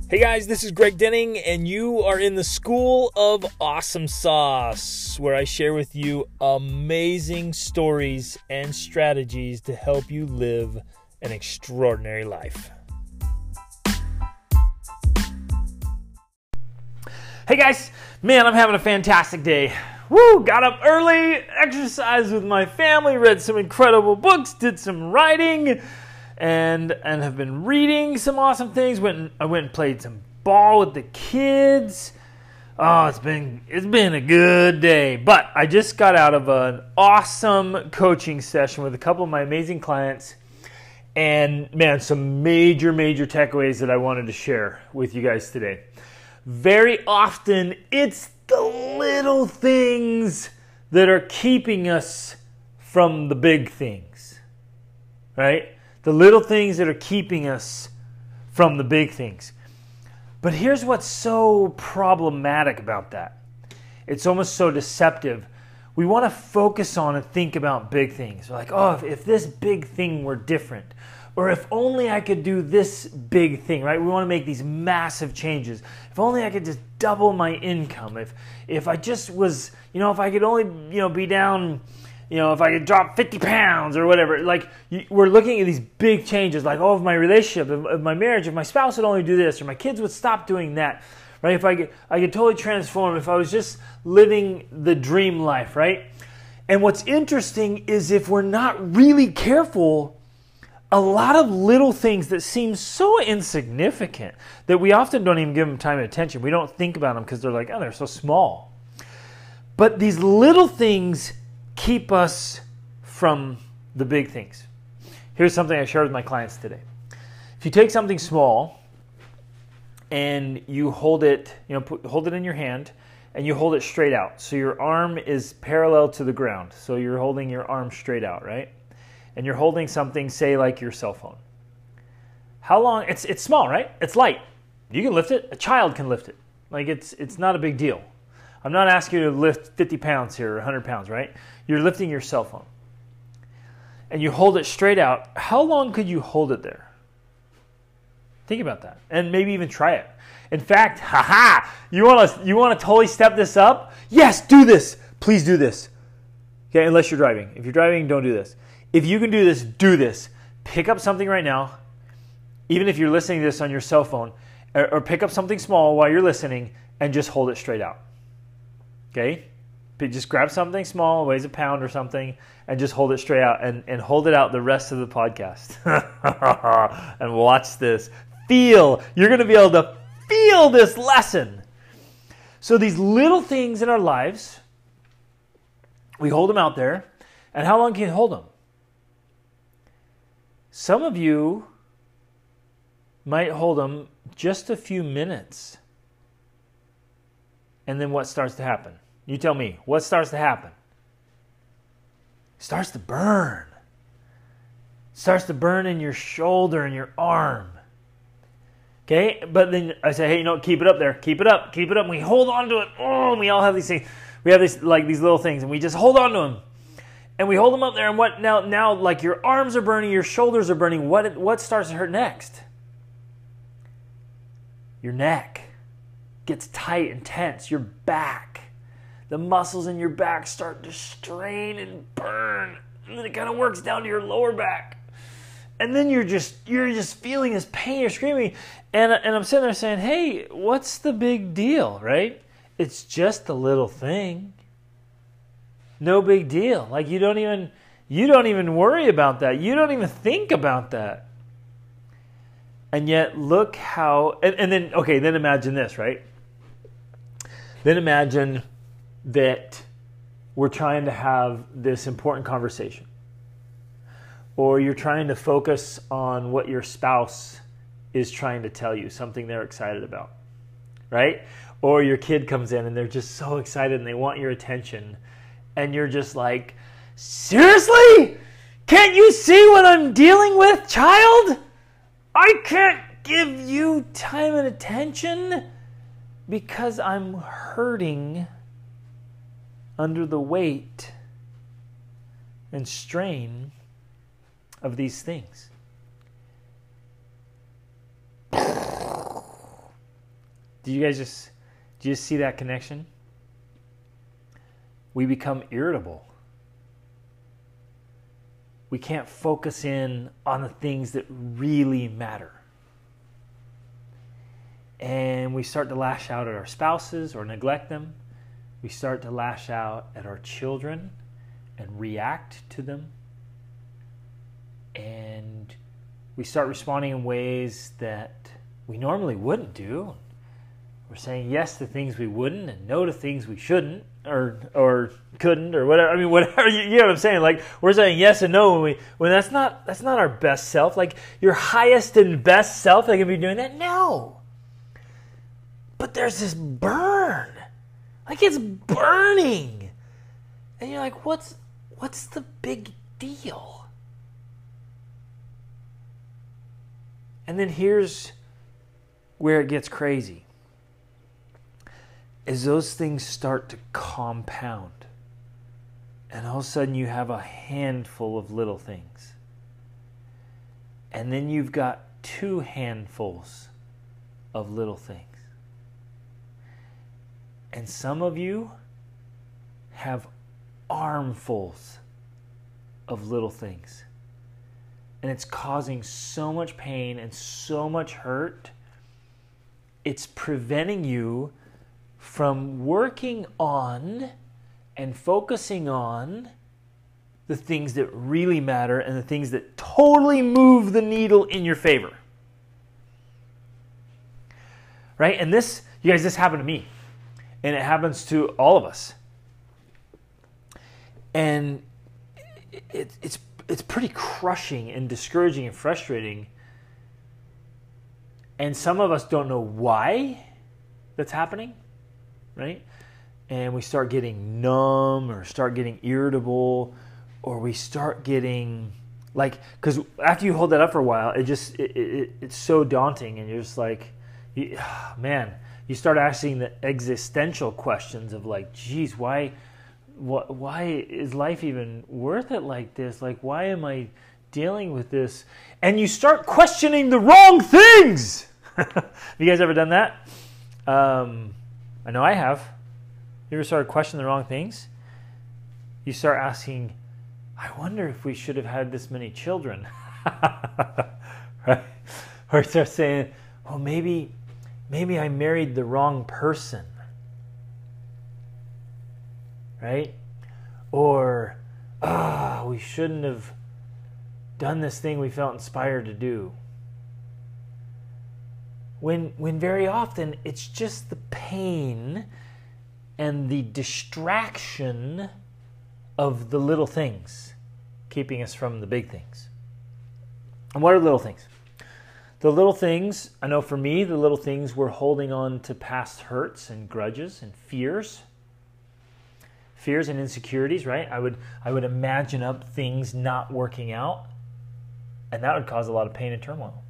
Hey guys, this is Greg Denning, and you are in the School of Awesome Sauce, where I share with you amazing stories and strategies to help you live an extraordinary life. Hey guys, man, I'm having a fantastic day. Woo! Got up early, exercised with my family, read some incredible books, did some writing, and have been reading some awesome things. I went and played some ball with the kids. Oh, it's been a good day. But I just got out of an awesome coaching session with a couple of my amazing clients, and man, some major takeaways that I wanted to share with you guys today. Very often, it's the little things that are keeping us from the big things, right? The little things that are keeping us from the big things. But here's what's so problematic about that. It's almost so deceptive. We want to focus on and think about big things. We're like, oh, if this big thing were different, or if only I could do this big thing, right? We want to make these massive changes. If only I could just double my income. If I just was, if I could only, be down, if I could drop 50 pounds or whatever. Like, we're looking at these big changes, like, if my relationship, if my marriage, if my spouse would only do this, or my kids would stop doing that, right? If I could totally transform, if I was just living the dream life, right? And what's interesting is if we're not really careful, a lot of little things that seem so insignificant that we often don't even give them time and attention. We don't think about them because they're like, they're so small. But these little things keep us from the big things. Here's something I shared with my clients today. If you take something small and you hold it, hold it in your hand and you hold it straight out. So your arm is parallel to the ground. So you're holding your arm straight out, right? And you're holding something, say, like your cell phone. How long? It's small, right? It's light. You can lift it. A child can lift it. Like, it's not a big deal. I'm not asking you to lift 50 pounds here or 100 pounds, right? You're lifting your cell phone. And you hold it straight out. How long could you hold it there? Think about that. And maybe even try it. In fact, you want to totally step this up? Yes, do this. Please do this. Okay, unless you're driving. If you're driving, don't do this. If you can do this, do this. Pick up something right now, even if you're listening to this on your cell phone, or pick up something small while you're listening and just hold it straight out. Okay? Just grab something small, weighs a pound or something, and just hold it straight out and hold it out the rest of the podcast. And watch this. You're going to be able to feel this lesson. So these little things in our lives, we hold them out there, and how long can you hold them? Some of you might hold them just a few minutes. And then what starts to happen? You tell me, what starts to happen? It starts to burn. It starts to burn in your shoulder and your arm. Okay? But then I say, hey, keep it up there. Keep it up. Keep it up. And we hold on to it. Oh, and we all have these things. We have these little things, and we just hold on to them. And we hold them up there, and what now like your arms are burning, your shoulders are burning. What starts to hurt next? Your neck gets tight and tense. Your back. The muscles in your back start to strain and burn. And then it kind of works down to your lower back. And then you're just feeling this pain, you're screaming. And I'm sitting there saying, hey, what's the big deal, right? It's just a little thing. No big deal. Like you don't even worry about that. You don't even think about that. And yet look how, and then imagine this, right? Then imagine that we're trying to have this important conversation. Or you're trying to focus on what your spouse is trying to tell you, something they're excited about, right? Or your kid comes in and they're just so excited and they want your attention. And you're just like, seriously? Can't you see what I'm dealing with, child? I can't give you time and attention because I'm hurting under the weight and strain of these things. do you just see that connection? We become irritable. We can't focus in on the things that really matter. And we start to lash out at our spouses or neglect them. We start to lash out at our children and react to them. And we start responding in ways that we normally wouldn't do. We're saying yes to things we wouldn't and no to things we shouldn't or couldn't or whatever. I mean, whatever, you know what I'm saying? Like, we're saying yes and no when that's not our best self. Like, your highest and best self, they can be doing that? No. But there's this burn. Like, it's burning. And you're like, what's the big deal? And then here's where it gets crazy. Is those things start to compound. And all of a sudden you have a handful of little things. And then you've got 2 handfuls of little things. And some of you have armfuls of little things. And it's causing so much pain and so much hurt. It's preventing you from working on and focusing on the things that really matter and the things that totally move the needle in your favor. Right? And this, you guys, this happened to me. And it happens to all of us. And it's pretty crushing and discouraging and frustrating. And some of us don't know why that's happening, right? And we start getting numb or start getting irritable, or we start getting like, because after you hold that up for a while, it's so daunting, and you're just like, man. You start asking the existential questions of like, geez, why is life even worth it like this? Like, why am I dealing with this? And you start questioning the wrong things. Have you guys ever done that? I know I have. You ever started questioning the wrong things? You start asking, I wonder if we should have had this many children. Right? Or you start saying, well, maybe I married the wrong person, right? Or, we shouldn't have done this thing we felt inspired to do. When very often it's just the pain and the distraction of the little things keeping us from the big things. And what are little things? The little things, I know for me, the little things were holding on to past hurts and grudges and fears. Fears and insecurities, right? I would imagine up things not working out, and that would cause a lot of pain and turmoil.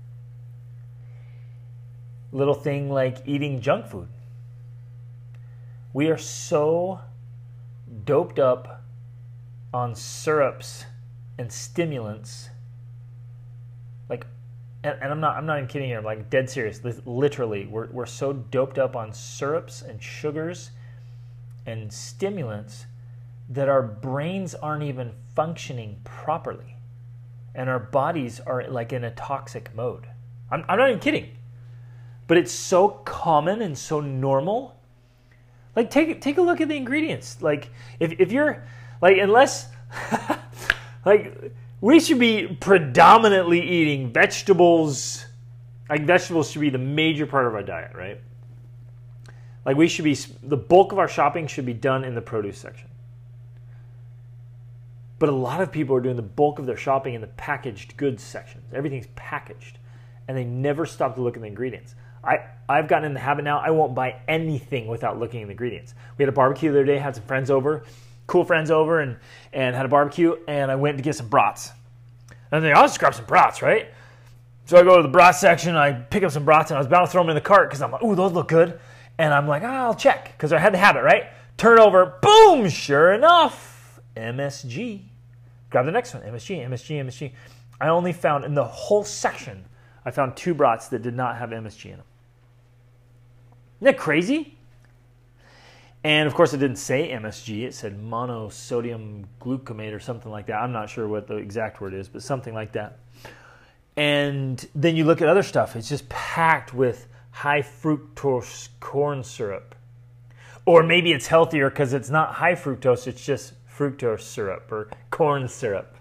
Little thing like eating junk food. We are so doped up on syrups and stimulants, like, and I'm not even kidding here. I'm like dead serious. Literally, we're so doped up on syrups and sugars and stimulants that our brains aren't even functioning properly, and our bodies are like in a toxic mode. I'm not even kidding, but it's so common and so normal. Like, take a look at the ingredients. Like, if you're like, unless like, we should be predominantly eating vegetables. Like, vegetables should be the major part of our diet, right? Like, the bulk of our shopping should be done in the produce section. But a lot of people are doing the bulk of their shopping in the packaged goods section. Everything's packaged, and they never stop to look at the ingredients. I've gotten in the habit now, I won't buy anything without looking at the ingredients. We had a barbecue the other day, had some friends over, cool friends over, and had a barbecue, and I went to get some brats. And I'll just grab some brats, right? So I go to the brat section, I pick up some brats, and I was about to throw them in the cart because I'm like, ooh, those look good. And I'm like, I'll check, because I had the habit, right? Turn over, boom, sure enough, MSG. Grab the next one, MSG. I only found, in the whole section, I found 2 brats that did not have MSG in them. that crazy? And of course, it didn't say MSG. It said monosodium glutamate or something like that. I'm not sure what the exact word is, but something like that. And then you look at other stuff. It's just packed with high fructose corn syrup. Or maybe it's healthier because it's not high fructose. It's just fructose syrup or corn syrup.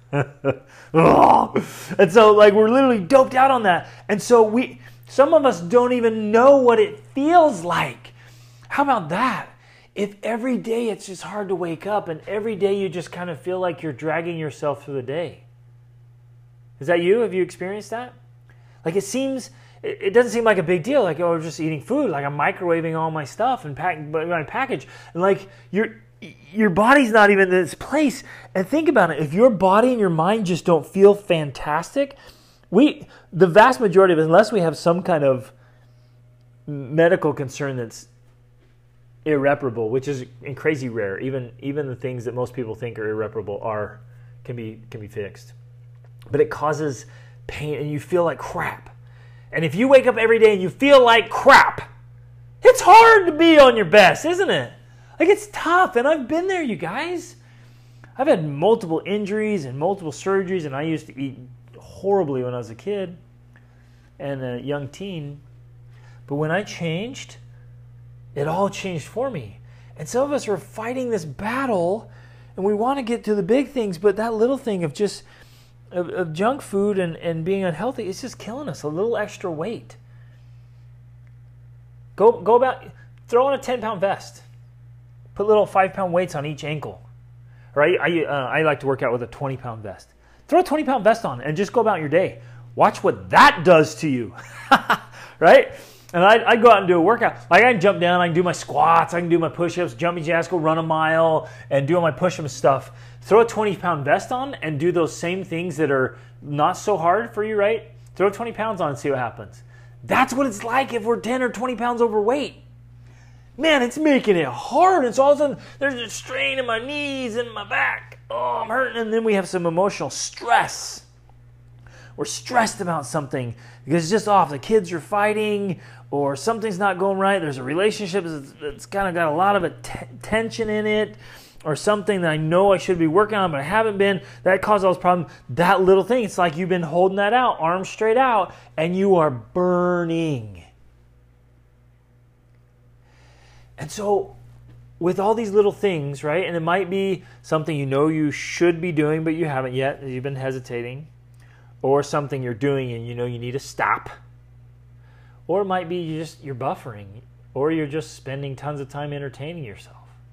And so like we're literally doped out on that. And so some of us don't even know what it feels like. How about that? If every day it's just hard to wake up and every day you just kind of feel like you're dragging yourself through the day. Is that you? Have you experienced that? Like it doesn't seem like a big deal. Like, oh, I'm just eating food. Like I'm microwaving all my stuff and my package. And like your body's not even in its place. And think about it. If your body and your mind just don't feel fantastic, the vast majority of it, unless we have some kind of medical concern that's irreparable, which is crazy rare. Even the things that most people think are irreparable can be fixed. But it causes pain and you feel like crap. And if you wake up every day and you feel like crap, it's hard to be on your best, isn't it? Like it's tough, and I've been there, you guys. I've had multiple injuries and multiple surgeries, and I used to eat horribly when I was a kid and a young teen. But when I changed, it all changed for me. And some of us are fighting this battle, and we want to get to the big things, but that little thing of just of junk food and being unhealthy, it's just killing us. A little extra weight. Go about, throw on a 10-pound vest. Put little 5-pound weights on each ankle. Or I like to work out with a 20-pound vest. Throw a 20-pound vest on and just go about your day. Watch what that does to you. Right? And I'd go out and do a workout. Like I can jump down, I can do my squats, I can do my push-ups, jumping jacks, go run a mile, and do all my push-up stuff. Throw a 20-pound vest on and do those same things that are not so hard for you, right? Throw 20 pounds on and see what happens. That's what it's like if we're 10 or 20 pounds overweight. Man, it's making it hard. It's all of a sudden, there's a strain in my knees and my back. Oh, I'm hurting. And then we have some emotional stress. We're stressed about something because it's just off. The kids are fighting or something's not going right. There's a relationship that's kind of got a lot of tension in it, or something that I know I should be working on but I haven't been. That caused all this problem. That little thing, it's like you've been holding that out, arms straight out, and you are burning. And so with all these little things, right, and it might be something you know you should be doing but you haven't yet, you've been hesitating, or something you're doing and you know you need to stop. Or it might be you're buffering, or you're just spending tons of time entertaining yourself.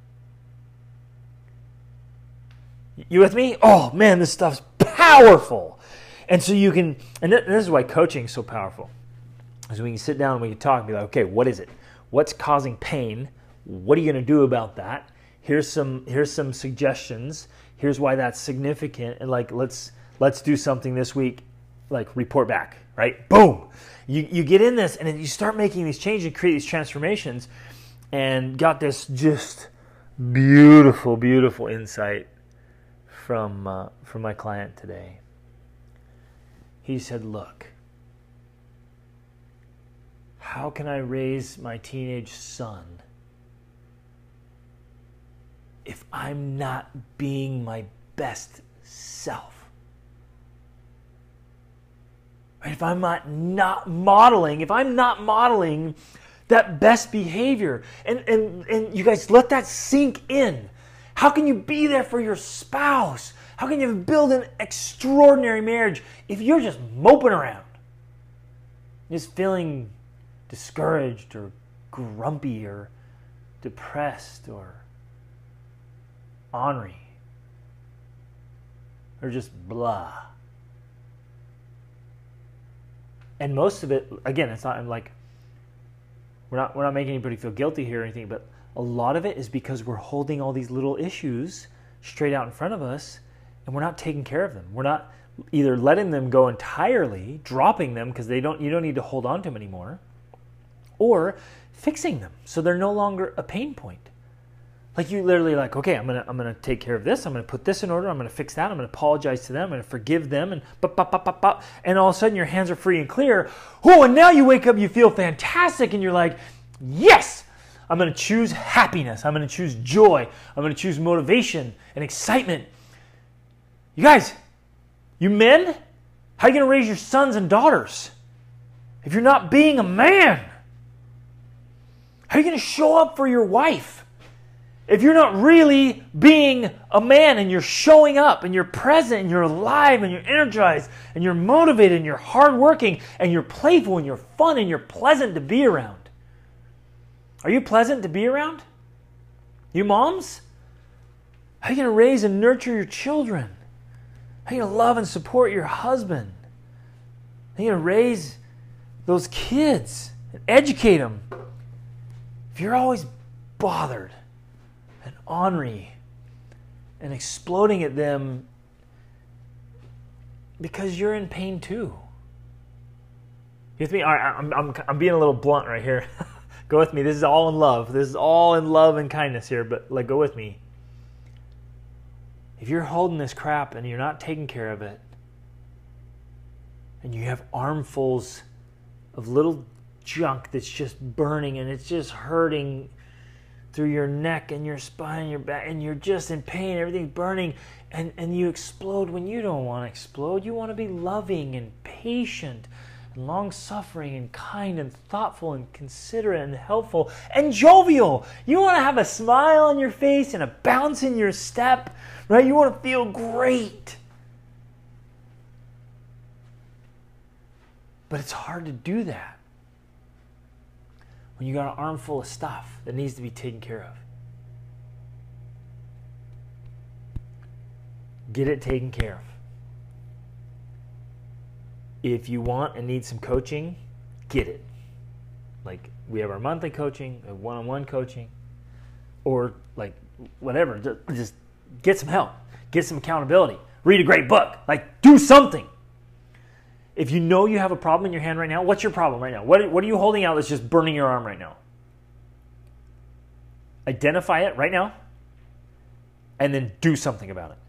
You with me? Oh man, this stuff's powerful. And so you can, and this is why coaching is so powerful, is we can sit down and we can talk and be like, okay, what is it? What's causing pain? What are you going to do about that? Here's some suggestions. Here's why that's significant. And like, let's do something this week, like report back, right? Boom. You get in this and then you start making these changes and create these transformations, and got this just beautiful, beautiful insight from my client today. He said, look, how can I raise my teenage son if I'm not being my best self? If I'm not modeling that best behavior. And you guys, let that sink in. How can you be there for your spouse? How can you build an extraordinary marriage if you're just moping around? Just feeling discouraged or grumpy or depressed or ornery or just blah. And most of it, again, it's not like we're not making anybody feel guilty here or anything, but a lot of it is because we're holding all these little issues straight out in front of us, and we're not taking care of them. We're not either letting them go entirely, dropping them because you don't need to hold on to them anymore, or fixing them so they're no longer a pain point. Like you literally like, okay, I'm gonna take care of this. I'm gonna put this in order. I'm gonna fix that. I'm gonna apologize to them. I'm gonna forgive them, and and all of a sudden your hands are free and clear. Oh, and now you wake up, you feel fantastic, and you're like, Yes! I'm going to choose happiness. I'm going to choose joy. I'm going to choose motivation and excitement. You guys, you men, how are you going to raise your sons and daughters if you're not being a man? How are you going to show up for your wife if you're not really being a man and you're showing up and you're present and you're alive and you're energized and you're motivated and you're hardworking and you're playful and you're fun and you're pleasant to be around? Are you pleasant to be around? You moms? How are you going to raise and nurture your children? How are you going to love and support your husband? How are you going to raise those kids and educate them? If you're always bothered and ornery and exploding at them because you're in pain too. You with me? All right, I'm being a little blunt right here. Go with me. This is all in love. This is all in love and kindness here, but go with me. If you're holding this crap and you're not taking care of it, and you have armfuls of little junk that's just burning and it's just hurting through your neck and your spine and your back, and you're just in pain, everything's burning, and you explode when you don't want to explode. You want to be loving and patient and long-suffering and kind and thoughtful and considerate and helpful and jovial. You want to have a smile on your face and a bounce in your step, right? You want to feel great. But it's hard to do that when you got an armful of stuff that needs to be taken care of. Get it taken care of. If you want and need some coaching, get it. Like, we have our monthly coaching, one-on-one coaching, or like whatever. Just get some help. Get some accountability. Read a great book. Like, do something. If you know you have a problem in your hand right now, what's your problem right now? What are you holding out that's just burning your arm right now? Identify it right now, and then do something about it.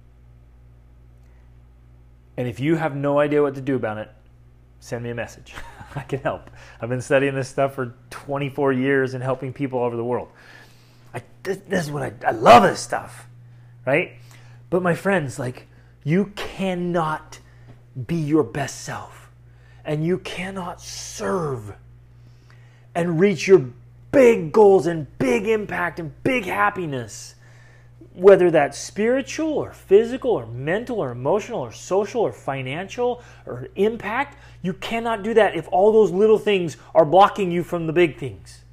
And if you have no idea what to do about it, send me a message. I can help. I've been studying this stuff for 24 years and helping people all over the world. This is what I love this stuff, right? But my friends, like, you cannot be your best self, and you cannot serve and reach your big goals and big impact and big happiness, whether that's spiritual or physical or mental or emotional or social or financial or impact. You cannot do that if all those little things are blocking you from the big things.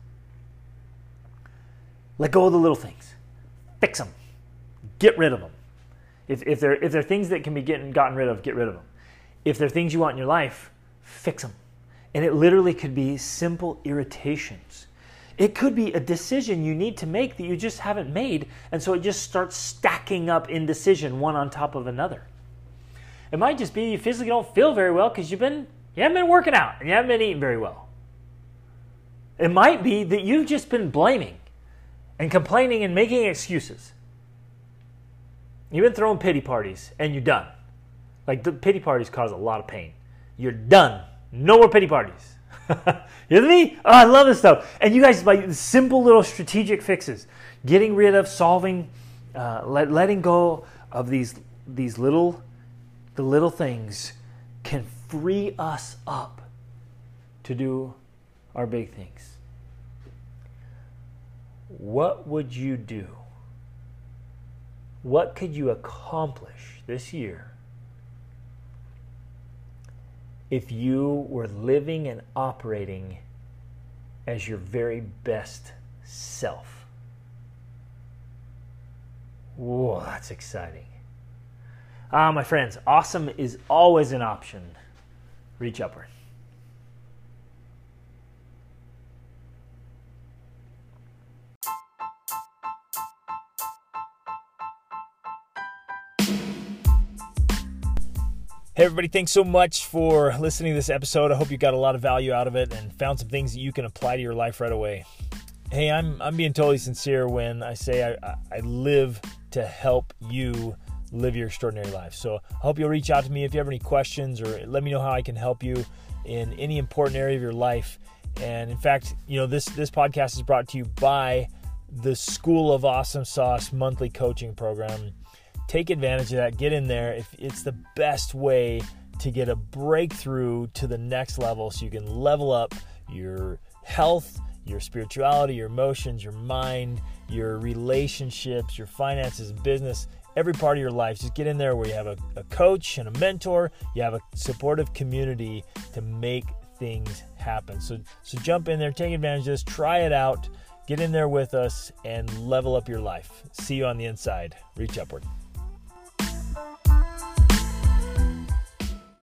Let go of the little things. Fix them. Get rid of them. If they're things that can be gotten rid of, get rid of them. If they're things you want in your life, fix them. And it literally could be simple irritations. It could be a decision you need to make that you just haven't made, and so it just starts stacking up indecision one on top of another. It might just be you physically don't feel very well because you haven't been working out and you haven't been eating very well. It might be that you've just been blaming and complaining and making excuses. You've been throwing pity parties and you're done. Like, the pity parties cause a lot of pain. You're done. No more pity parties. You with me? Oh, I love this stuff. And you guys, like, simple little strategic fixes, getting rid of, solving, letting go of these little things can free us up to do our big things. What would you do? What could you accomplish this year if you were living and operating as your very best self? Whoa, that's exciting. My friends, awesome is always an option. Reach upward. Hey everybody, thanks so much for listening to this episode. I hope you got a lot of value out of it and found some things that you can apply to your life right away. Hey, I'm being totally sincere when I say I live to help you live your extraordinary life. So I hope you'll reach out to me if you have any questions, or let me know how I can help you in any important area of your life. And in fact, this podcast is brought to you by the School of Awesome Sauce monthly coaching program. Take advantage of that. Get in there. It's the best way to get a breakthrough to the next level so you can level up your health, your spirituality, your emotions, your mind, your relationships, your finances, business, every part of your life. Just get in there where you have a coach and a mentor. You have a supportive community to make things happen. So jump in there, take advantage of this, try it out, get in there with us, and level up your life. See you on the inside. Reach upward.